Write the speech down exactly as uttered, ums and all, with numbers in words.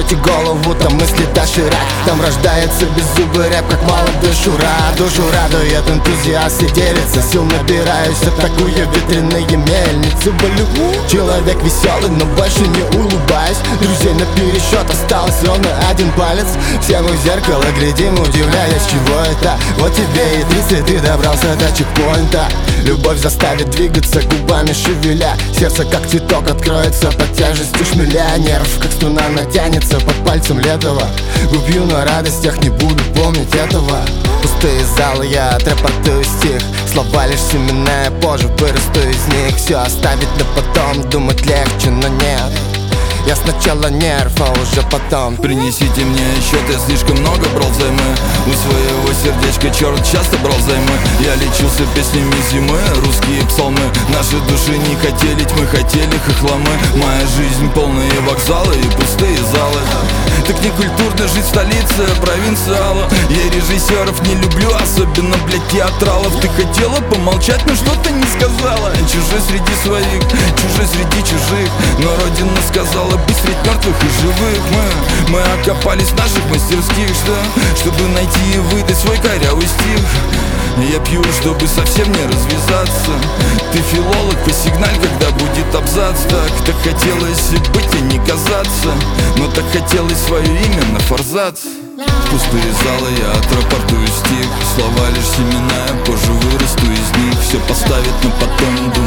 Откройте голову, там мысли доширак. Там рождается беззубый рэп, как молодой Шура. Душу радует энтузиаст и делится. Сил набираюсь, атакую ветряные мельницы. Болю. Человек веселый, но больше не улыбаюсь. Друзей на пересчет осталось ровно один палец. Все мы в зеркало глядим, удивляясь, чего это. Вот тебе и тридцать, ты добрался до чекпоинта. Любовь заставит двигаться, губами шевеля. Сердце как цветок откроется под тяжестью шмеля. Нерв как струна натянется под пальцем летого. Убью на радостях, не буду помнить этого. Пустые залы, я отрапортую стих. Слова лишь семенная, позже вырасту из них. Все оставить на потом, думать легче, но нет. Я сначала нерв, а уже потом. Принесите мне счет, я слишком много брал взаймы. У своего сердечка черт часто брал займы. Я лечился песнями зимы, русские псалмы. Наши души не хотели тьмы, хотели хохломы. Моя жизнь полные вокзалы и пустые залы. Так не культурно жить в столице, провинциала. Я режиссеров не люблю, особенно, блядь, театралов. Ты хотела помолчать, но что-то не сказала. Чужой среди своих, чужой среди чужих. Но Родина сказала быть среди мертвых и живых. Мы, мы окопались в наших мастерских, что, чтобы найти и выдать свой корявый стих. Я пью, чтобы совсем не развязаться. Ты филолог, посигналь, когда будет абзац. Так, так хотелось быть и не казаться. Но так хотелось свое имя на форзац. В пустые залы я отрапортую стих. Слова лишь семена, я позже вырасту из них. Все поставит на потом, думаю.